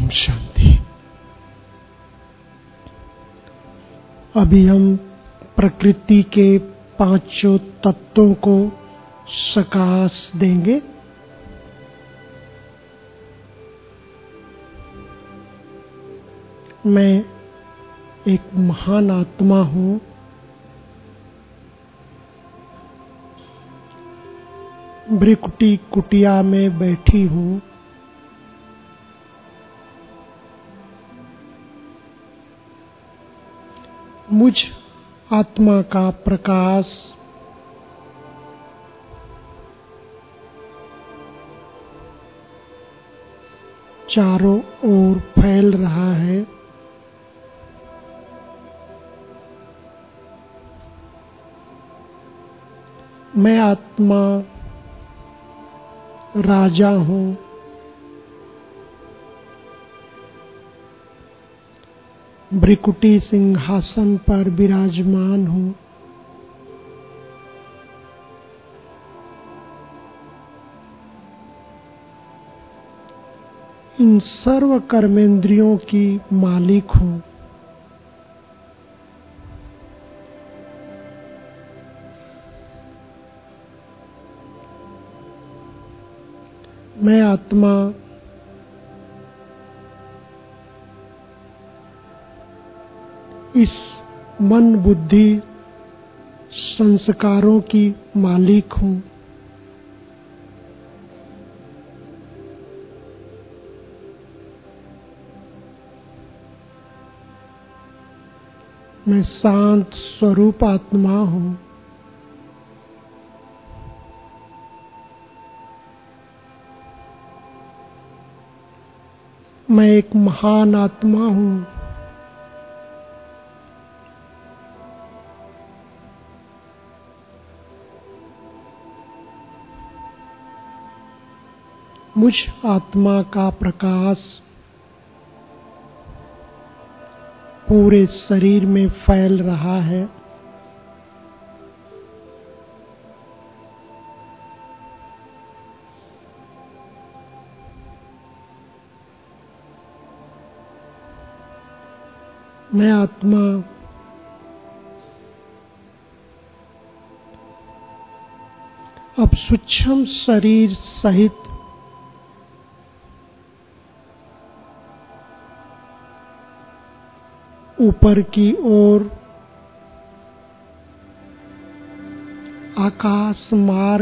शांति। अभी हम प्रकृति के पांचों तत्वों को सकाश देंगे। मैं एक महान आत्मा हूँ। भ्रिकुटी कुटिया में बैठी हूँ। मुझ आत्मा का प्रकाश चारों ओर फैल रहा है। मैं आत्मा राजा हूँ। भ्रिकुटी सिंहासन पर विराजमान हूँ। इन सर्व कर्मेंद्रियों की मालिक हूँ। मैं आत्मा इस मन बुद्धि संस्कारों की मालिक हूँ। मैं शांत स्वरूप आत्मा हूँ। मैं एक महान आत्मा हूँ। मुझ आत्मा का प्रकाश पूरे शरीर में फैल रहा है। मैं आत्मा अब सूक्ष्म शरीर सहित ऊपर की ओर आकाश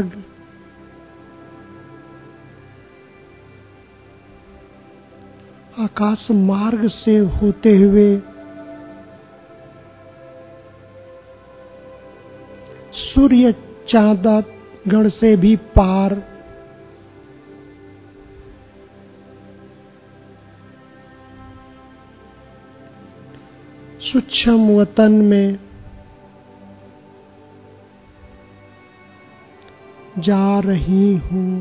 मार्ग से होते हुए सूर्य चांद गण से भी पार सूक्ष्म वतन में जा रही हूँ।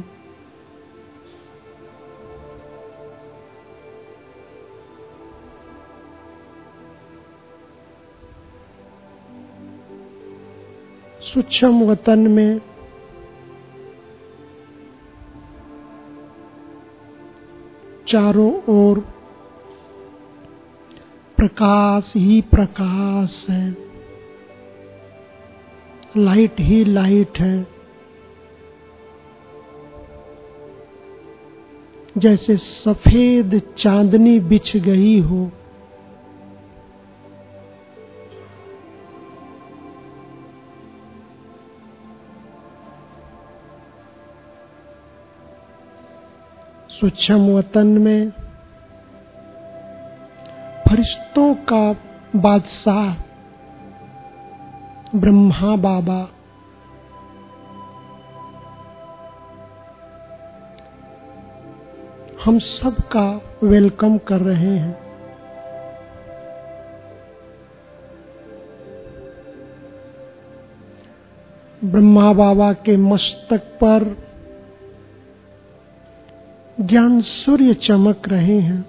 सूक्ष्म वतन में चारों ओर प्रकाश ही प्रकाश है, लाइट ही लाइट है। जैसे सफेद चांदनी बिछ गई हो। सूक्ष्म वतन में फरिश्तों का बादशाह ब्रह्मा बाबा हम सब का वेलकम कर रहे हैं। ब्रह्मा बाबा के मस्तक पर ज्ञान सूर्य चमक रहे हैं।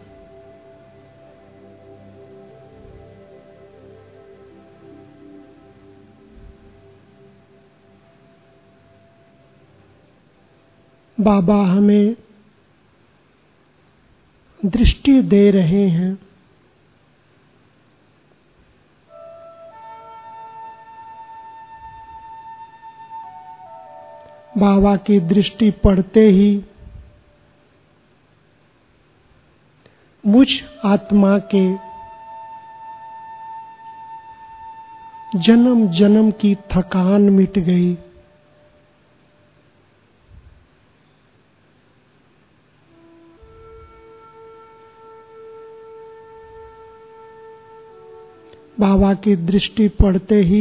बाबा हमें दृष्टि दे रहे हैं। बाबा की दृष्टि पड़ते ही मुझ आत्मा के जन्म जन्म की थकान मिट गई। बाबा की दृष्टि पड़ते ही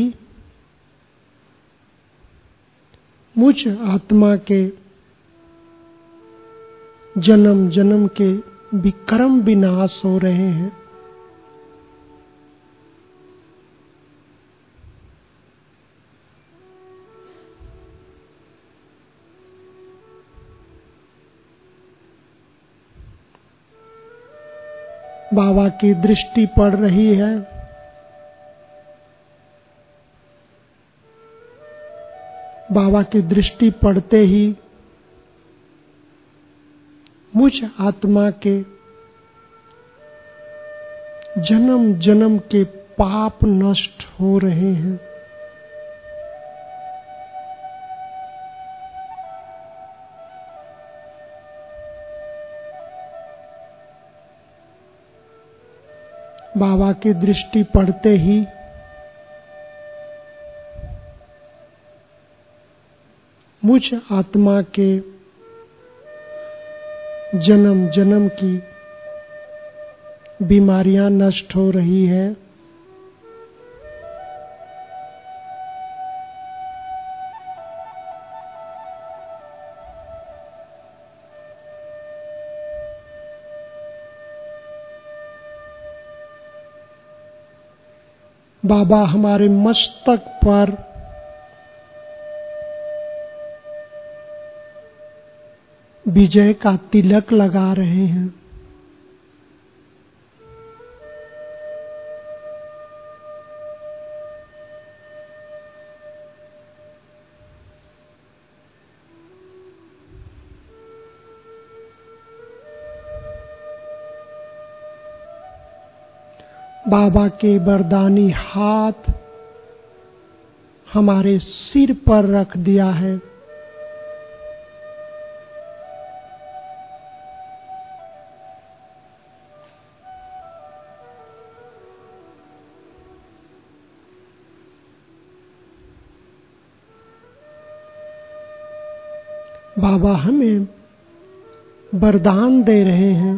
मुझ आत्मा के जन्म जन्म के विक्रम विनाश हो रहे हैं। बाबा की दृष्टि पड़ रही है। बाबा की दृष्टि पड़ते ही मुझ आत्मा के जन्म जन्म के पाप नष्ट हो रहे हैं। बाबा की दृष्टि पड़ते ही मुझ आत्मा के जन्म जन्म की बीमारियां नष्ट हो रही है। बाबा हमारे मस्तक पर विजय का तिलक लगा रहे हैं। बाबा के वरदानी हाथ हमारे सिर पर रख दिया है। बाबा हमें वरदान दे रहे हैं।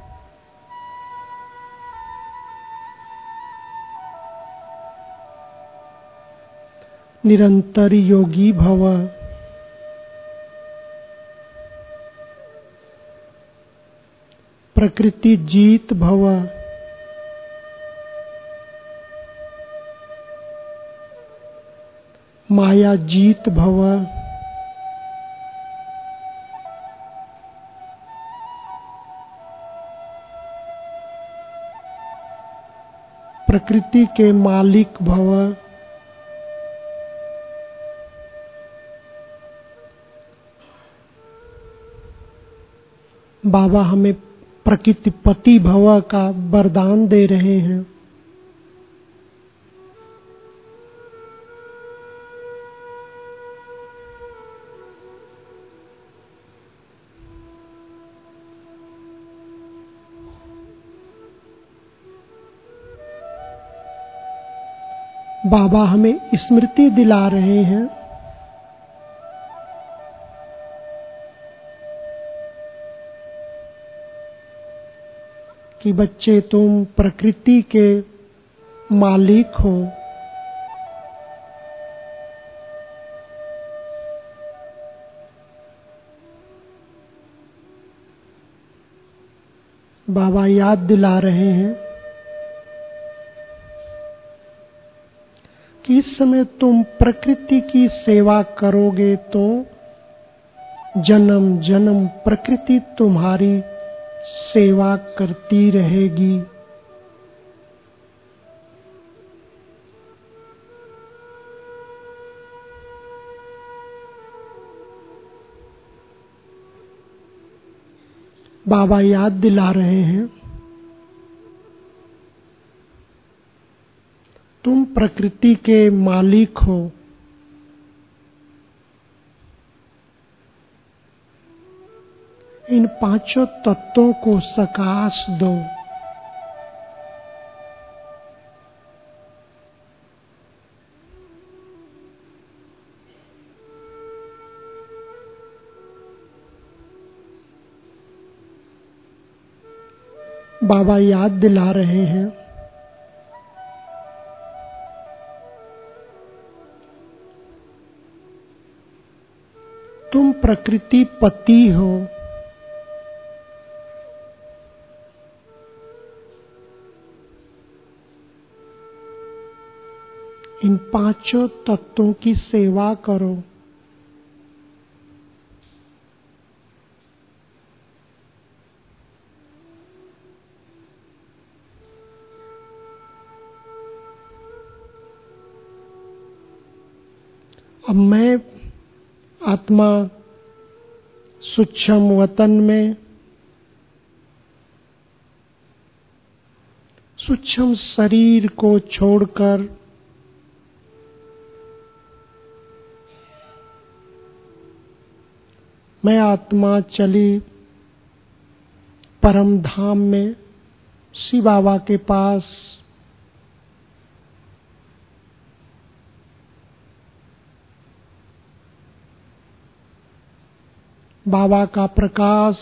निरंतर योगी भव, प्रकृति जीत भव, माया जीत भव, प्रकृति के मालिक भव। बाबा हमें प्रकृतिपति भव का वरदान दे रहे हैं। बाबा हमें स्मृति दिला रहे हैं कि बच्चे तुम प्रकृति के मालिक हो। बाबा याद दिला रहे हैं कि इस समय तुम प्रकृति की सेवा करोगे तो जन्म जन्म प्रकृति तुम्हारी सेवा करती रहेगी। बाबा याद दिला रहे हैं, तुम प्रकृति के मालिक हो। इन पांचों तत्वों को सकाश दो। बाबा याद दिला रहे हैं, तुम प्रकृति पति हो। इन पांचों तत्वों की सेवा करो। अब मैं आत्मा सूक्ष्म वतन में सूक्ष्म शरीर को छोड़कर मैं आत्मा चली परम धाम में शिव बाबा के पास। बाबा का प्रकाश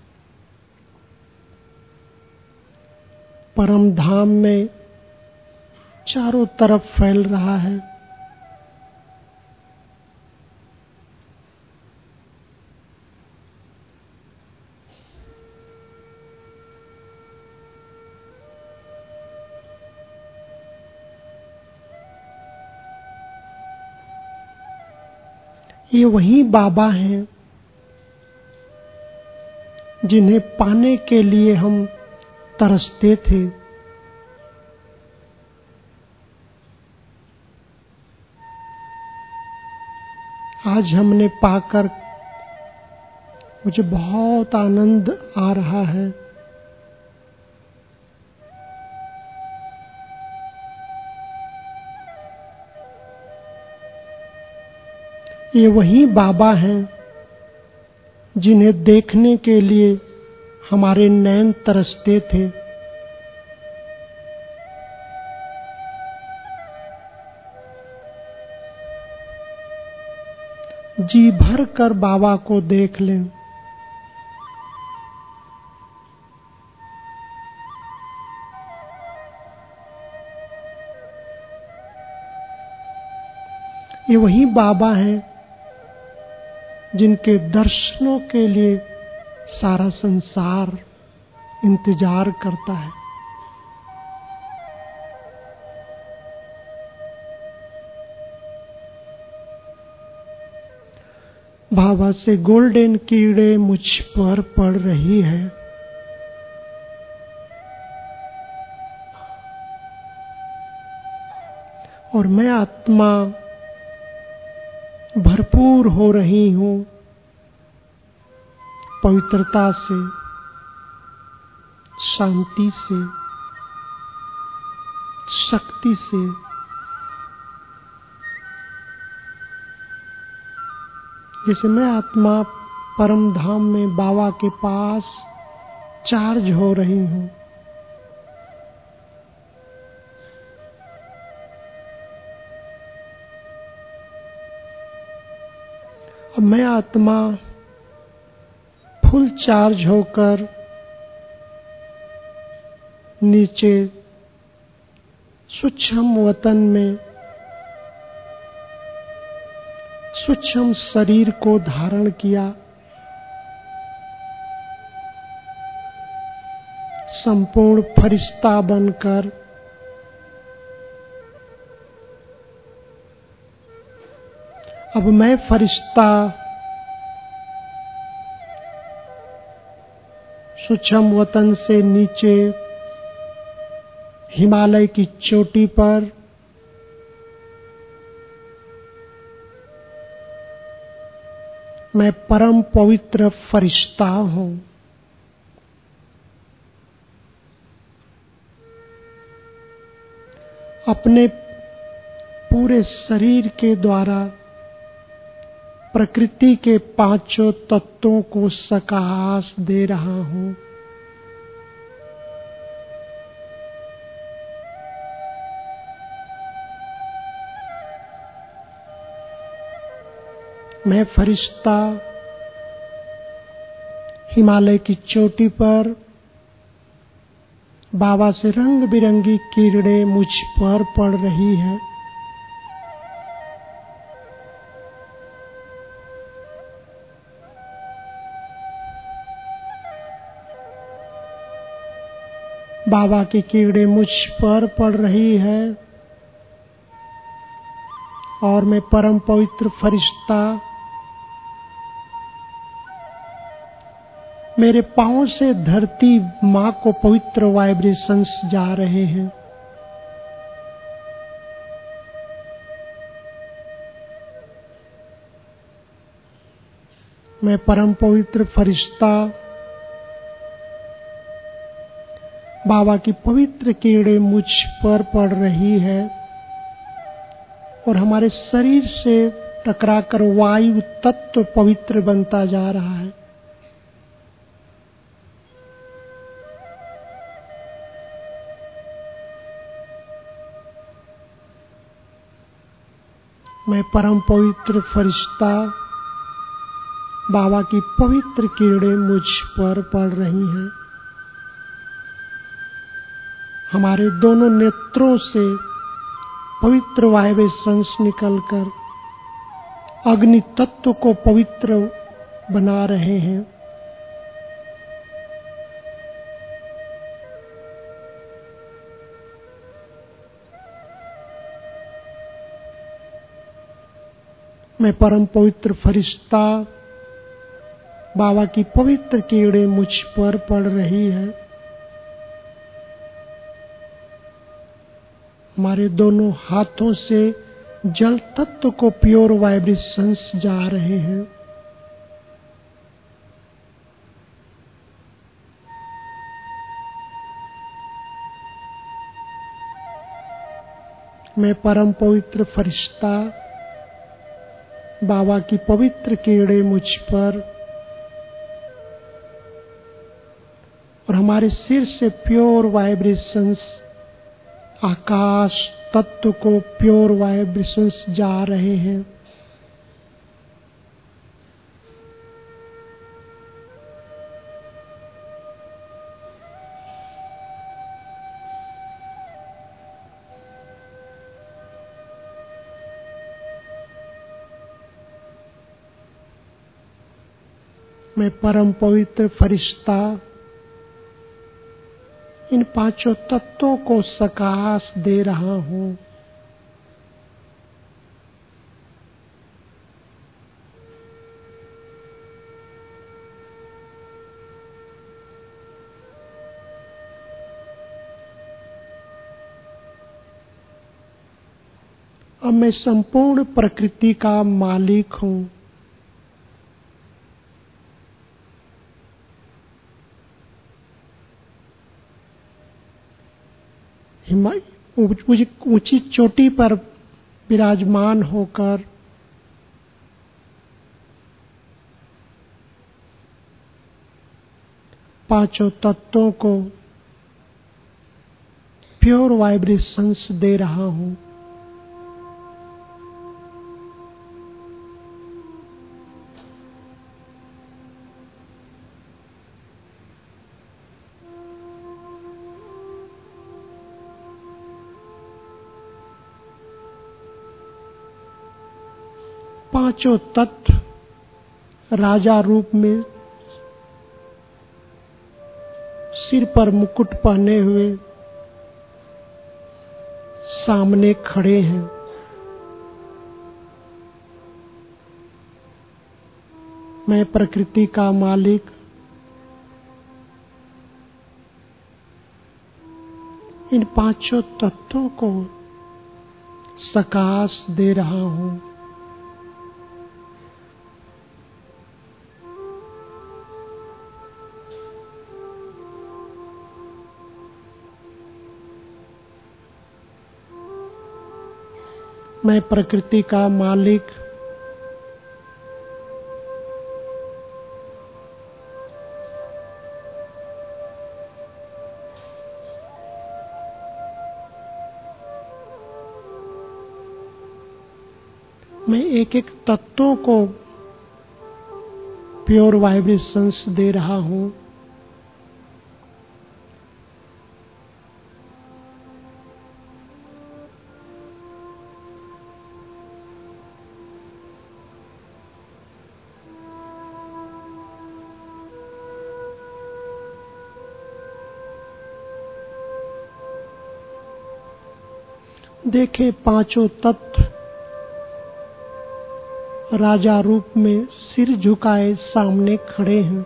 परम धाम में चारों तरफ फैल रहा है। ये वही बाबा हैं जिन्हें पाने के लिए हम तरसते थे। आज हमने पाकर मुझे बहुत आनंद आ रहा है। ये वही बाबा हैं जिन्हें देखने के लिए हमारे नैन तरसते थे। जी भर कर बाबा को देख लें। ये वही बाबा हैं जिनके दर्शनों के लिए सारा संसार इंतजार करता है। बाबा से गोल्डन कीड़े मुझ पर पड़ रही है। और मैं आत्मा भरपूर हो रही हूँ पवित्रता से, शांति से, शक्ति से। जैसे मैं आत्मा परम धाम में बाबा के पास चार्ज हो रही हूँ। अब मैं आत्मा फुल चार्ज होकर नीचे सूक्ष्म वतन में सूक्ष्म शरीर को धारण किया। संपूर्ण फरिश्ता बनकर अब मैं फरिश्ता सूक्ष्म वतन से नीचे हिमालय की चोटी पर मैं परम पवित्र फरिश्ता हूँ। अपने पूरे शरीर के द्वारा प्रकृति के पांचों तत्वों को सकाश दे रहा हूँ। मैं फरिश्ता हिमालय की चोटी पर बाबा से रंग बिरंगी किरणें मुझ पर पड़ रही है। बाबा की किरणें मुझ पर पड़ रही है और मैं परम पवित्र फरिश्ता मेरे पांव से धरती माँ को पवित्र वाइब्रेशंस जा रहे हैं। मैं परम पवित्र फरिश्ता बाबा की पवित्र किरणें मुझ पर पड़ रही है और हमारे शरीर से टकराकर वायु तत्व पवित्र बनता जा रहा है। मैं परम पवित्र फरिश्ता बाबा की पवित्र किरणें मुझ पर पड़ रही हैं। हमारे दोनों नेत्रों से पवित्र वाइब्रेशंस निकलकर अग्नि तत्व को पवित्र बना रहे हैं। मैं परम पवित्र फरिश्ता बाबा की पवित्र किरणें मुझ पर पड़ रही है। हमारे दोनों हाथों से जल तत्व को प्योर वाइब्रेशंस जा रहे हैं। मैं परम पवित्र फरिश्ता बाबा की पवित्र किरणें मुझ पर और हमारे सिर से प्योर वाइब्रेशंस आकाश तत्व को प्योर वाइब्रेशंस जा रहे हैं। मैं परम पवित्र फरिश्ता इन पांचों तत्वों को सकाश दे रहा हूँ। अब मैं संपूर्ण प्रकृति का मालिक हूँ। मुझे ऊंची चोटी पर विराजमान होकर पांचों तत्वों को प्योर वाइब्रेशंस दे रहा हूँ। पांचों तत्व राजा रूप में सिर पर मुकुट पहने हुए सामने खड़े हैं। मैं प्रकृति का मालिक इन पांचों तत्वों को सकाश दे रहा हूँ। मैं प्रकृति का मालिक मैं एक एक तत्वों को प्योर वाइब्रेशंस दे रहा हूं। देखे पांचों तत्व राजा रूप में सिर झुकाए सामने खड़े हैं।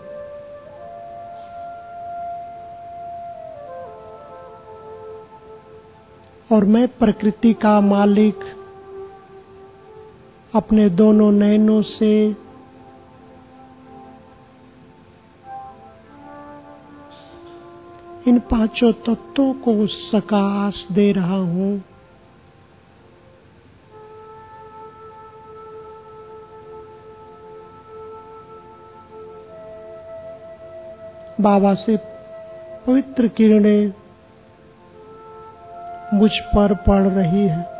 और मैं प्रकृति का मालिक अपने दोनों नयनों से इन पांचों तत्वों को सकाश दे रहा हूं। बाबा से पवित्र किरणें मुझ पर पड़ रही है।